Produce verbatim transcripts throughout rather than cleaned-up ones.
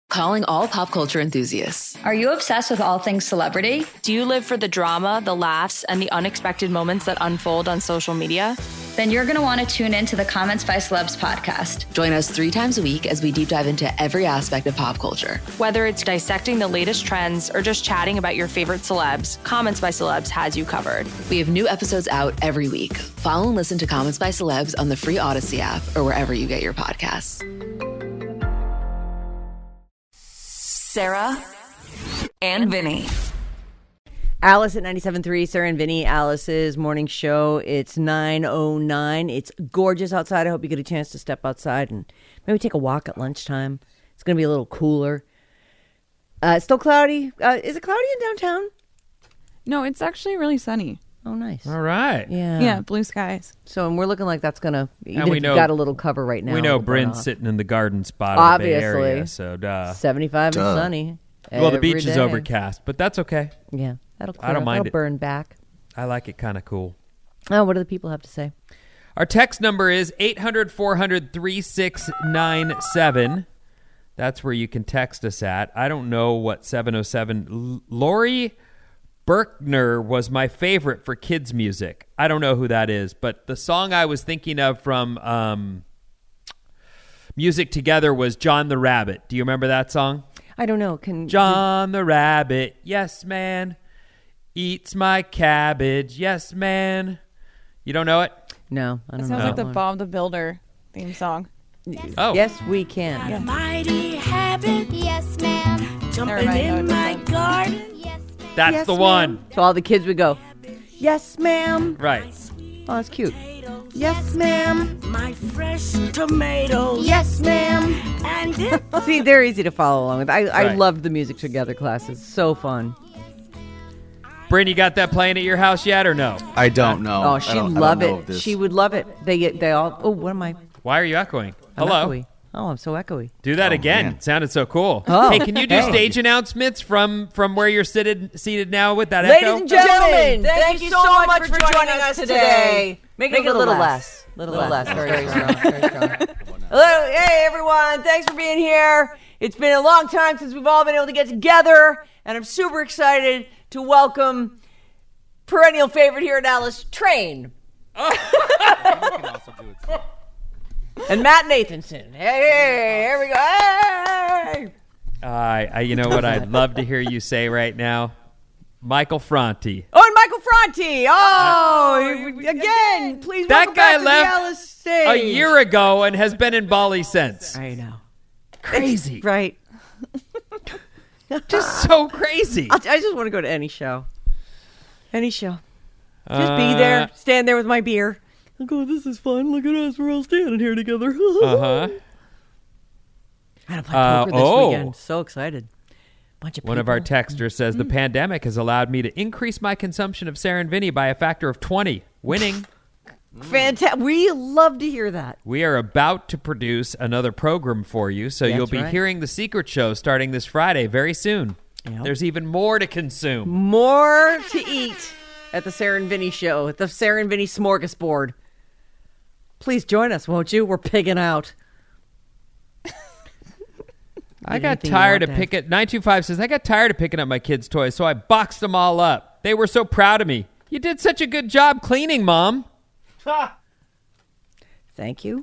Calling all pop culture enthusiasts. Are you obsessed with all things celebrity? Do you live for the drama, the laughs, and the unexpected moments that unfold on social media? Then you're going to want to tune in to the Comments by Celebs podcast. Join us three times a week as we deep dive into every aspect of pop culture. Whether it's dissecting the latest trends or just chatting about your favorite celebs, Comments by Celebs has you covered. We have new episodes out every week. Follow and listen to Comments by Celebs on the free Odyssey app or wherever you get your podcasts. Sarah and Vinny. Alice at ninety-seven point three, Sarah and Vinny, Alice's morning show. It's nine oh nine. It's gorgeous outside. I hope you get a chance to step outside and maybe take a walk at lunchtime. It's going to be a little cooler. Uh, it's still cloudy. Uh, is it cloudy in downtown? No, it's actually really sunny. Oh, nice. All right. Yeah. Yeah, blue skies. So and we're looking like that's going to, even And we if know- you've got a little cover right now. We know it'll burn Bryn's off. sitting in the garden spot of the Bay Obviously. Area, so duh. seventy-five Duh. and sunny. Well, the every beach is day. overcast, but that's okay. Yeah, that'll clear I don't up. mind That'll it. burn back. I like it kind of cool. Oh, what do the people have to say? Our text number is eight hundred, four hundred, thirty-six ninety-seven. That's where you can text us at. I don't know what seven oh seven. L- Lori Berkner was my favorite for kids' music. I don't know who that is, but the song I was thinking of from um, Music Together was John the Rabbit. Do you remember that song? I don't know. Can John the Rabbit, yes, man. Eats my cabbage, yes, man. You don't know it? No, I It don't sounds know. like that the one. Bob the Builder theme song. Oh. Yes, we can. Yeah. Mighty habit, Yes, ma'am. jumping Never mind, in no, it my doesn't. garden. Yes, That's Yes, the ma'am. one. So all the kids would go, yes, ma'am. Right. Oh, that's cute. Yes, ma'am. My fresh tomatoes. yes, ma'am. And dip. See, they're easy to follow along with. I, I Right. loved the Music Together classes. So fun. Bryn, you got that playing at your house yet or no? I don't know. Oh, I she'd don't- I don't love know it. if this- She would love it. They get, they all, oh, what am I? Why are you echoing? I'm Hello. echoey. Oh, I'm so echoey. Do that Oh, again. man. It sounded so cool. Oh. Hey, can you do Hey. stage announcements from from where you're seated seated now with that Ladies echo? and gentlemen, thank, you so much, for joining us today. Make, it a little less. Little, less. Very strong. Very strong. Hello. Hey, everyone. Thanks for being here. It's been a long time since we've all been able to get together, and I'm super excited to welcome perennial favorite here at Alice, Train. And Matt Nathanson. Hey, hey, here we go. Hey! I, I, you know what I'd love to hear you say right now? Michael Franti. Oh, and Michael Franti. Oh, again, please That welcome guy back to left the Alice stage. A year ago and has been in Bali since. I know. Crazy. Right. Just so crazy. I'll, I just want to go to any show. Any show. Just Uh, be there, stand there with my beer. I'll go, this is fun. Look at us. We're all standing here together. Uh-huh. I don't play Uh, poker this oh. weekend. So excited. Bunch of One people. of our texters says, the pandemic has allowed me to increase my consumption of Sarah and Vinny by a factor of twenty. Winning. Fantastic. We love to hear that. We are about to produce another program for you, so That's you'll be right. hearing The Secret Show starting this Friday very soon. Yep. There's even more to consume. More to eat at the Sarah and Vinny show, at the Sarah and Vinny smorgasbord. Please join us, won't you? We're pigging out. I got anything you tired want, of Dad. picking... nine two five says, I got tired of picking up my kids' toys, so I boxed them all up. They were so proud of me. You did such a good job cleaning, Mom. Thank you.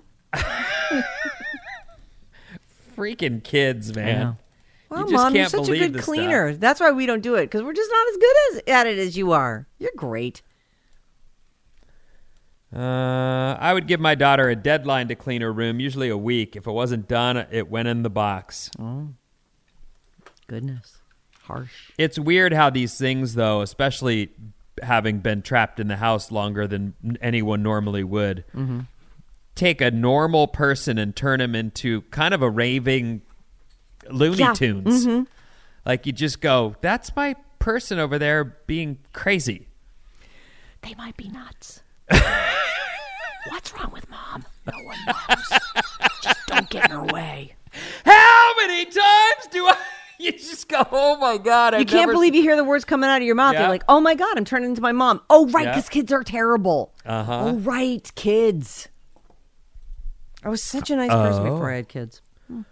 Freaking kids, man. Well, You just Mom, you're can't such a believe good this cleaner. That's why we don't do it, because we're just not as good as, at it as you are. You're great. Uh, I would give my daughter a deadline to clean her room, usually a week. If it wasn't done, it went in the box. Oh, goodness. Harsh. It's weird how these things, though, especially having been trapped in the house longer than anyone normally would, Mm-hmm. take a normal person and turn him into kind of a raving Looney Yeah. Tunes. Mm-hmm. Like you just go, that's my person over there being crazy. They might be nuts. What's wrong with Mom? No one knows. Just don't get in her way. How many times do I... You just go, oh my God. You I've can't never believe you hear the words coming out of your mouth. Yeah. You're like, oh my God, I'm turning into my mom. Oh, right, Yeah. because kids are terrible. Uh-huh. Oh, right, kids. I was such a nice person Oh. before I had kids.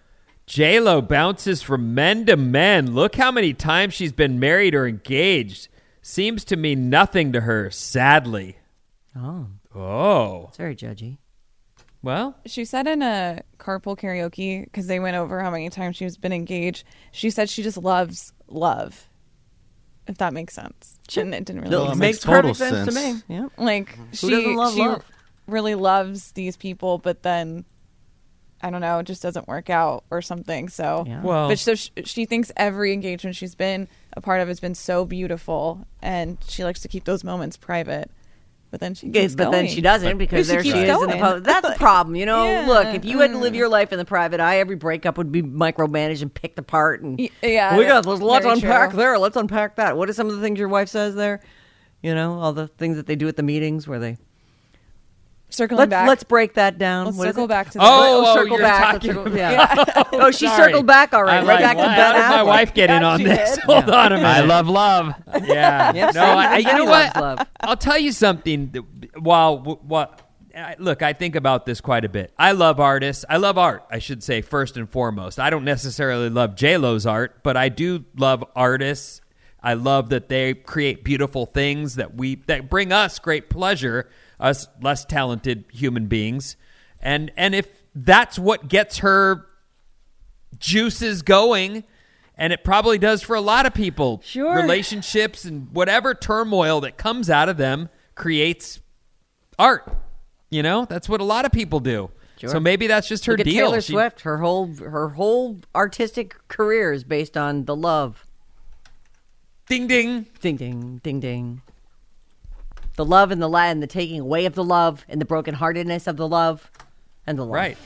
J-Lo bounces from men to men. Look how many times she's been married or engaged. Seems to mean nothing to her, sadly. Oh. Oh. It's very judgy. Well, She said in a carpool karaoke, because they went over how many times she's been engaged, she said she just loves love, if that makes sense. And it didn't really No, make it sense. makes perfect sense to me. Yeah. Like, Who she, doesn't love she love? really loves these people, but then, I don't know, it just doesn't work out or something. So, Yeah. Well- but so she, she thinks every engagement she's been a part of has been so beautiful, and she likes to keep those moments private. But then she Okay, keeps but then going. she doesn't because But she there she keeps is in the going. public. That's the problem, you know. Yeah. Look, if you had to live your life in the private eye, every breakup would be micromanaged and picked apart. And Y- yeah, we got there's lots to very unpack true. there. Let's unpack that. What are some of the things your wife says there? You know, all the things that they do at the meetings where they Circling let's back. let's break that down. Let's What is circle it? back to the Oh, oh, circle you're back. talking Let's circle- yeah. Oh, she sorry. circled back already. I'm Right like, back to what? Ben How did my Affleck. wife get in Yeah, on she this? did. Hold on a minute. I love love. Yeah. Yep, no, same. I, you know Everybody what? loves love. I'll tell you something. that- While what? Look, I think about this quite a bit. I love artists. I love art, I should say, first and foremost. I don't necessarily love J-Lo's art, but I do love artists. I love that they create beautiful things that we that bring us great pleasure, us less talented human beings. And and if that's what gets her juices going, and it probably does for a lot of people, Sure. relationships and whatever turmoil that comes out of them creates art. You know, that's what a lot of people do. Sure. So maybe that's just her Look at deal. Taylor She- Swift. Her whole her whole artistic career is based on the love. Ding ding. Ding ding ding ding. The love and the la- and the taking away of the love and the brokenheartedness of the love and the love. Right.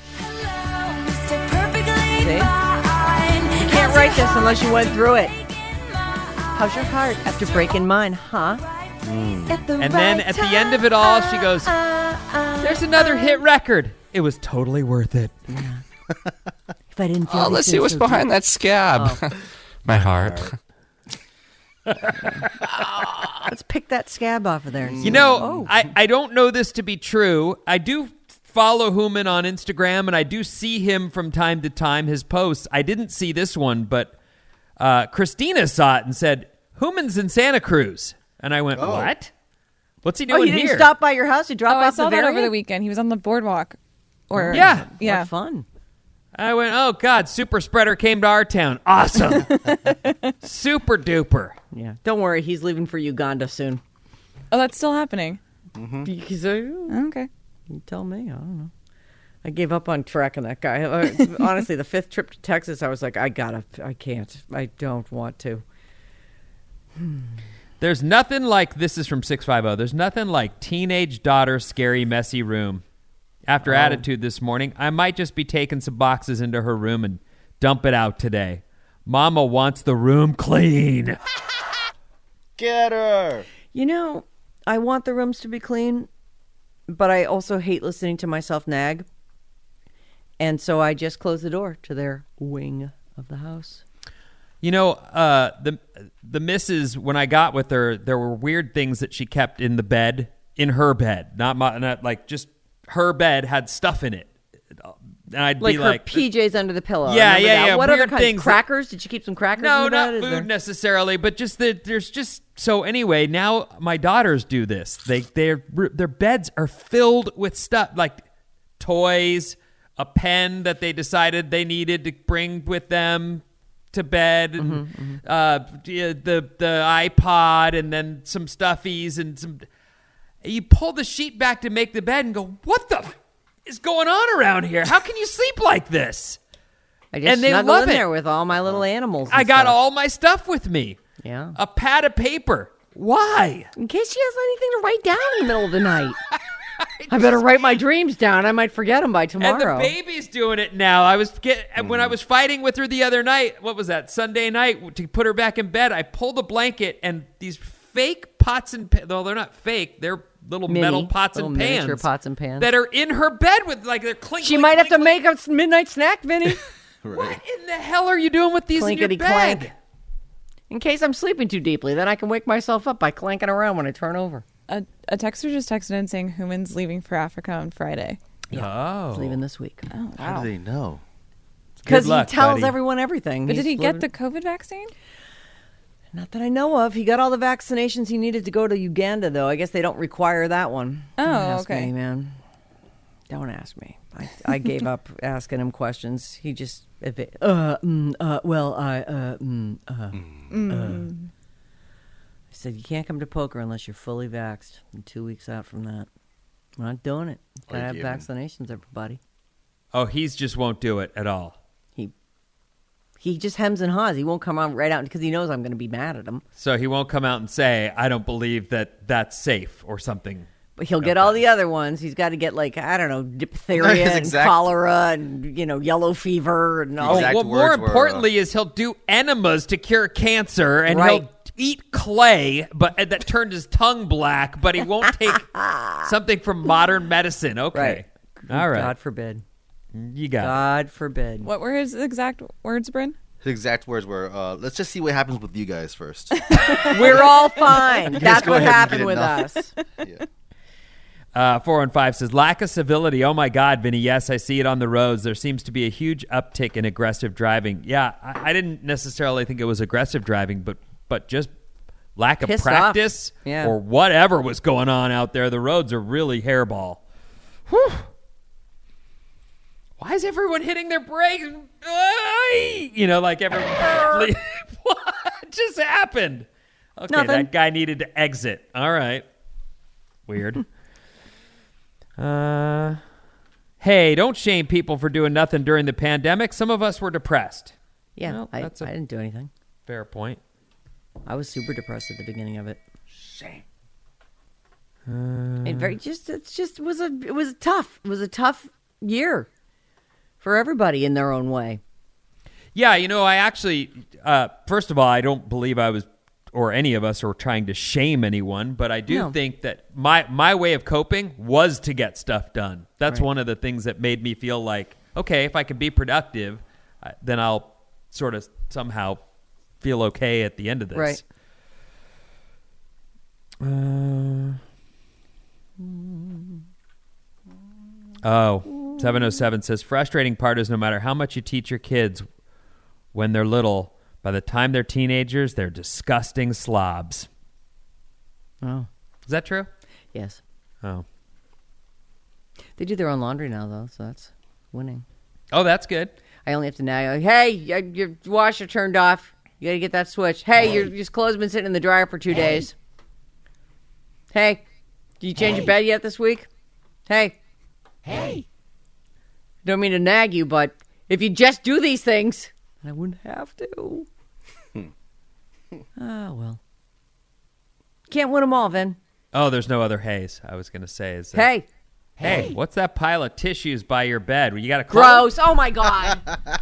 See? You can't write this unless you went through it. How's your heart after breaking mine, huh? At the And then right at the end of it all, she goes, "There's another hit record. It was totally worth it." If I didn't feel Oh, these let's see things what's so behind that scab. Oh. My heart. deep, let's pick that scab off of there. And You see- know, oh. I, I don't know this to be true. I do follow Hooman on Instagram, and I do see him from time to time, his posts. I didn't see this one, but uh, Christina saw it and said, "Hooman's in Santa Cruz." And I went, "What? What's he Oh, doing you didn't here?" stop by your house to drop Oh, I off saw the that over variant? the weekend. He was on the boardwalk. Or Yeah. yeah. What fun. I went, "Oh, God, Super Spreader came to our town. Awesome. Super duper." Yeah. Don't worry, he's leaving for Uganda soon. Oh, that's still happening. Because, uh, Okay. you tell me. I don't know. I gave up on tracking that guy. Uh, Honestly, the fifth trip to Texas, I was like, I gotta, I can't, I don't want to. There's nothing like, this is from six fifty, there's nothing like teenage daughter scary messy room. After attitude this morning, I might just be taking some boxes into her room and dump it out today. Mama wants the room clean. Get her. You know, I want the rooms to be clean, but I also hate listening to myself nag. And so I just close the door to their wing of the house. You know, uh, the the missus, when I got with her, there were weird things that she kept in the bed, in her bed, not my, not like just her bed had stuff in it. And I'd Like be her like, P Js under the pillow. I Yeah, remember yeah, that. yeah, What weird other kinds? things that- Crackers? Did you keep some crackers no, in the not bed? Is food there- necessarily, but just that there's just so anyway. Now my daughters do this. They their their beds are filled with stuff like toys, a pen that they decided they needed to bring with them to bed, and Mm-hmm, uh, the the iPod, and then some stuffies and some. You pull the sheet back to make the bed and go, "What the f- is going on around here? How can you sleep like this?" I just and they snuggle love in it. there with all my little animals. I and got stuff. all my stuff with me. Yeah. A pad of paper. Why? In case she has anything to write down in the middle of the night. I better write my dreams down. I might forget them by tomorrow. And the baby's doing it now. I was get and when I was fighting with her the other night. What was that? Sunday night to put her back in bed. I pulled a blanket and these fake pots and pans. Though they're not fake. They're little Mini, metal pots little and miniature pans. pots and pans. that are in her bed with like they're clink. She clink, might have to clink, make a midnight snack, Vinny. What in the hell are you doing with these in your Clankety bed? clank. In case I'm sleeping too deeply, then I can wake myself up by clanking around when I turn over. A, a texter just texted in saying Hooman's leaving for Africa on Friday. Oh, It's leaving this week. Oh, How do they know? Because he luck, tells buddy. everyone everything. But He's did he get literally- the COVID vaccine? Not that I know of. He got all the vaccinations he needed to go to Uganda, though. I guess they don't require that one. Oh, Don't ask okay. me, man. Don't ask me. I, I gave up asking him questions. He just, if it, uh, mm, uh, well, I, uh, mm, uh, Mm. uh. I said, you can't come to poker unless you're fully vaxxed. And two weeks out from that, we're not doing it. Gotta have vaccinations, everybody. Oh, he's just won't do it at all. He he just hems and haws. He won't come on right out because he knows I'm going to be mad at him. So he won't come out and say, I don't believe that that's safe or something. But he'll get all the other ones. He's got to get, like, I don't know, diphtheria His and exact- cholera and, you know, yellow fever and all. Oh, exact well, more words were, uh, importantly is he'll do enemas to cure cancer, and Right. he'll eat clay, but uh, that turned his tongue black, but he won't take something from modern medicine. Okay. Right. All right. God forbid. You got it. God forbid. What were his exact words, Bryn? His exact words were, uh, let's just see what happens with you guys first. We're all fine. guys That's go what ahead and happened get with enough. us. Yeah. Uh, four one five says, lack of civility. Oh, my God, Vinny. Yes, I see it on the roads. There seems to be a huge uptick in aggressive driving. Yeah, I, I didn't necessarily think it was aggressive driving, but but just lack of Pissed practice off. Yeah. or whatever was going on out there. The roads are really hairball. Whew. Why is everyone hitting their brakes? Ay! You know, like everyone. What just happened? Okay, Nothing. that guy needed to exit. All right. Weird. uh, hey, don't shame people for doing nothing during the pandemic. Some of us were depressed. Yeah, Well, I, that's a- I didn't do anything. Fair point. I was super depressed at the beginning of it. Shame. It very just it's just it was a it was tough. It was a tough year for everybody in their own way. Yeah, you know, I actually, uh, first of all, I don't believe I was, or any of us, are trying to shame anyone, but I do No. think that my my way of coping was to get stuff done. That's Right. one of the things that made me feel like, okay, if I can be productive, uh, then I'll sort of somehow feel okay at the end of this. Right. Uh, oh, seven oh seven says, frustrating part is no matter how much you teach your kids when they're little, by the time they're teenagers, they're disgusting slobs. Oh, Is that true? yes. Oh. They do their own laundry now, though, so that's winning. Oh, that's good. I only have to nag. Hey, y- your washer turned off. You got to get that switch. Hey, your, your clothes been sitting in the dryer for two days. Hey, did you change your bed yet this week? Hey. Hey. Don't mean to nag you, but if you just do these things, I wouldn't have to. Ah, well. Can't win them all, Vin. Oh, there's no other haze. I was going to say. Is that, Hey. Hey, what's that pile of tissues by your bed? You got a Gross. Oh, my God.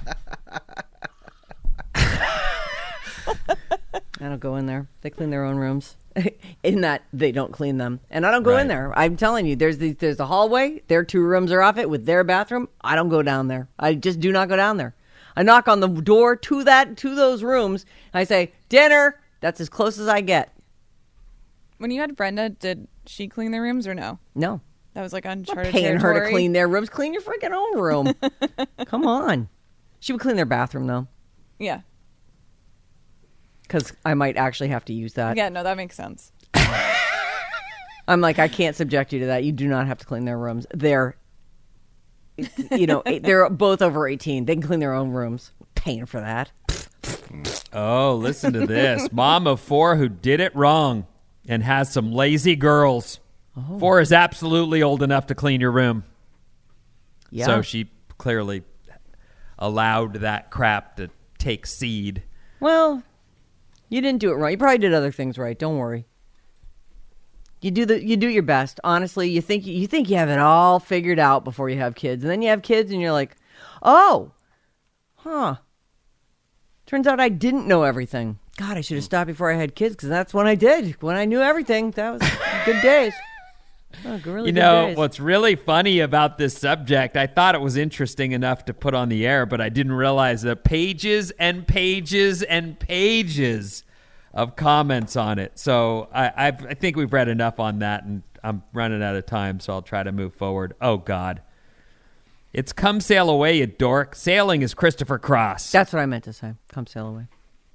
I don't go in there. They clean their own rooms. In that they don't clean them. And I don't go Right. in there. I'm telling you, there's the, there's a hallway. Their two rooms are off it with their bathroom. I don't go down there. I just do not go down there. I knock on the door to that to those rooms. And I say, dinner. That's as close as I get. When you had Brenda, did she clean their rooms or no? No. That was like I'm not uncharted paying her to territory. clean their rooms. Clean your freaking own room. Come on. She would clean their bathroom, though. Yeah. Because I might actually have to use that. Yeah, no, that makes sense. I'm like, I can't subject you to that. You do not have to clean their rooms. They're, you know, they're both over eighteen. They can clean their own rooms. Paying for that. Oh, listen to this. Mom of four who did it wrong and has some lazy girls. Oh. Four is absolutely old enough to clean your room. Yeah. So she clearly allowed that crap to take seed. Well, you didn't do it right. You probably did other things right. Don't worry. You do the you do your best. Honestly, you think you think you have it all figured out before you have kids, and then you have kids, and you're like, oh, huh. Turns out I didn't know everything. God, I should have stopped before I had kids, because that's when I did. When I knew everything, that was good days. Oh, really You good know, days. what's really funny about this subject, I thought it was interesting enough to put on the air, but I didn't realize the pages and pages and pages of comments on it. So I, I've, I think we've read enough on that, and I'm running out of time, so I'll try to move forward. Oh, God. It's Come Sail Away, you dork. Sailing is Christopher Cross. That's what I meant to say. Come sail away.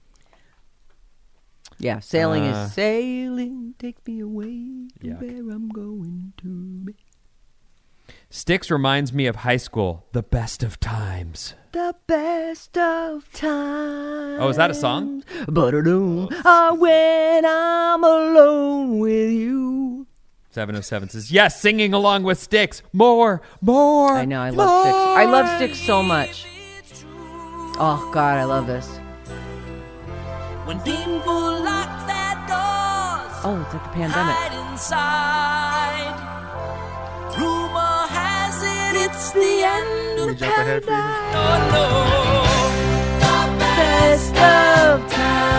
Yeah, sailing Uh, is sailing, take me away to Yuck. where I'm going to be. Styx reminds me of high school, the best of times. The best of times. Oh, is that a song? Ba-da-doom. Ah, when I'm alone with you. seven oh seven says, yes, singing along with Styx. More, more. I know, I love Styx. I love Styx so much. Oh, God, I love this. When people lock their doors, Oh, it's like the pandemic. hide inside. Rumor has it it's the end Can we of jump ahead for you? Oh no, the best of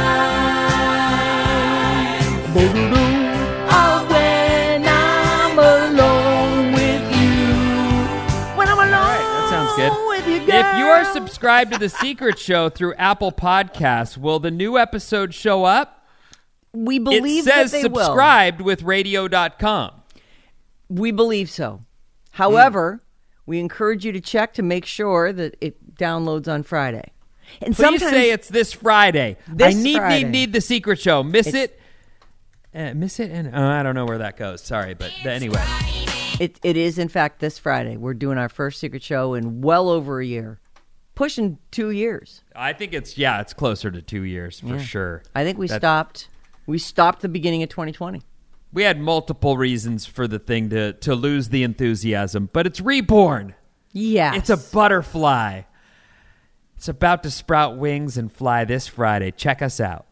time. Oh, when I'm alone with you. When I'm alone All right, that sounds good. with you, girl. If you are subscribed to The Secret Show through Apple Podcasts, will the new episode show up? We believe it says that they will. subscribed with radio dot com. We believe so. However, mm. we encourage you to check to make sure that it downloads on Friday. And Please sometimes say it's this Friday. This I need, Friday. need, need The Secret Show. Miss It's- it. Uh, miss it, and oh, I don't know where that goes. Sorry, but anyway. It, it is, in fact, this Friday. We're doing our first Secret Show in well over a year. Pushing two years. I think it's, yeah, it's closer to two years for Yeah. sure. I think we That- stopped. We stopped the beginning of twenty twenty. We had multiple reasons for the thing to, to lose the enthusiasm, but it's reborn. Yeah. It's a butterfly. It's about to sprout wings and fly this Friday. Check us out.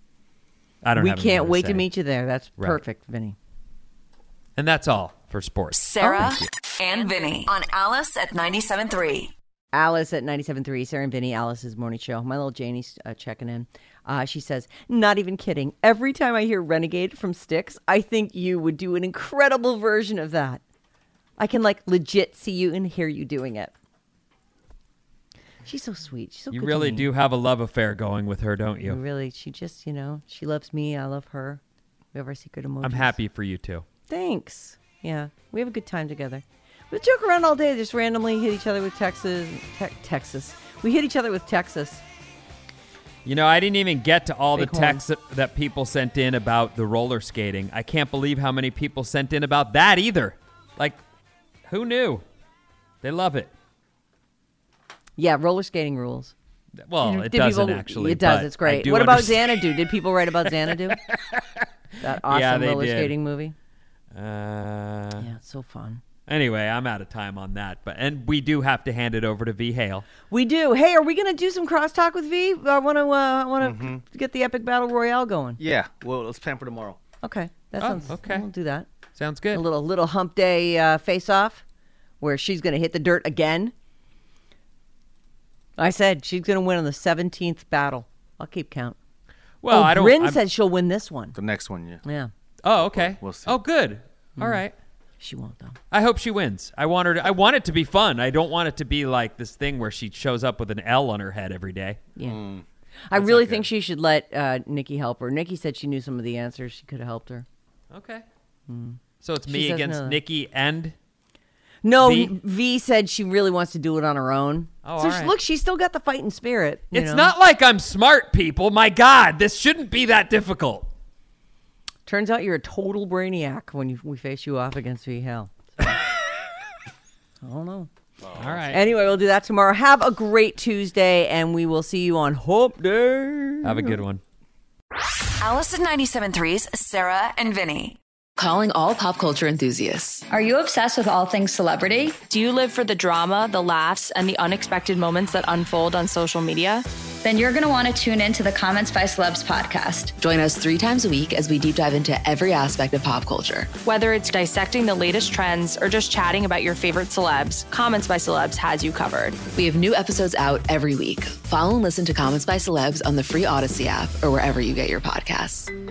I don't We have can't anything wait say. to meet you there. That's Right. perfect, Vinny. And that's all for sports. Sarah Oh. and Vinny on Alice at ninety-seven point three. Alice at ninety-seven point three, Sarah and Vinny, Alice's morning show. My little Janie's uh, checking in. Uh, she says, not even kidding. Every time I hear Renegade from Styx, I think you would do an incredible version of that. I can, like, legit see you and hear you doing it. She's so sweet. She's so You good really to me. do have a love affair going with her, don't you? Really, she just, you know, she loves me. I love her. We have our secret emojis. I'm happy for you too. Thanks. Yeah, we have a good time together. We joke around all day, just randomly hit each other with Texas. Te- Texas. We hit each other with Texas. You know, I didn't even get to all Big the horn. texts that, that people sent in about the roller skating. I can't believe how many people sent in about that either. Like, who knew? They love it. Yeah, roller skating rules. Well, Did- it did doesn't people- actually. It does. but It's I great. do What about understand- Xanadu? Did people write about Xanadu? That awesome Yeah, they roller did. skating movie. Uh, Yeah, it's so fun. Anyway, I'm out of time on that, but and we do have to hand it over to V Hale. We do. Hey, are we going to do some crosstalk with V? I want to. Uh, I want to get the epic battle royale going. Yeah. Well, let's plan for tomorrow. Okay, that Oh, sounds. okay. We'll do that. Sounds good. A little little hump day uh, face off, where she's going to hit the dirt again. I said she's going to win on the seventeenth battle. I'll keep count. Well, oh, I don't. Bryn I'm- said she'll win this one. The next one, yeah. Yeah, Oh, okay. We'll see. Oh, good. All right. she won't though. I hope she wins. I want her. To, I want it to be fun. I don't want it to be like this thing where she shows up with an L on her head every day. Yeah. I really think she should let uh, Nikki help her. Nikki said she knew some of the answers. She could have helped her. Okay. So it's She me says against no. Nikki and. No, V? V? said she really wants to do it on her own. Oh, so all she- right. look, she's still got the fighting spirit. you It's know? not like I'm smart, people. My God, this shouldn't be that difficult. Turns out you're a total brainiac when you, we face you off against V Hell. So. I don't know. All right. Anyway, we'll do that tomorrow. Have a great Tuesday, and we will see you on Hope Day. Have a good one. Alice at ninety-seven point three's Sarah and Vinny. Calling all pop culture enthusiasts. Are you obsessed with all things celebrity? Do you live for the drama, the laughs, and the unexpected moments that unfold on social media? Then you're going to want to tune in to the Comments by Celebs podcast. Join us three times a week as we deep dive into every aspect of pop culture. Whether it's dissecting the latest trends or just chatting about your favorite celebs, Comments by Celebs has you covered. We have new episodes out every week. Follow and listen to Comments by Celebs on the free Odyssey app or wherever you get your podcasts.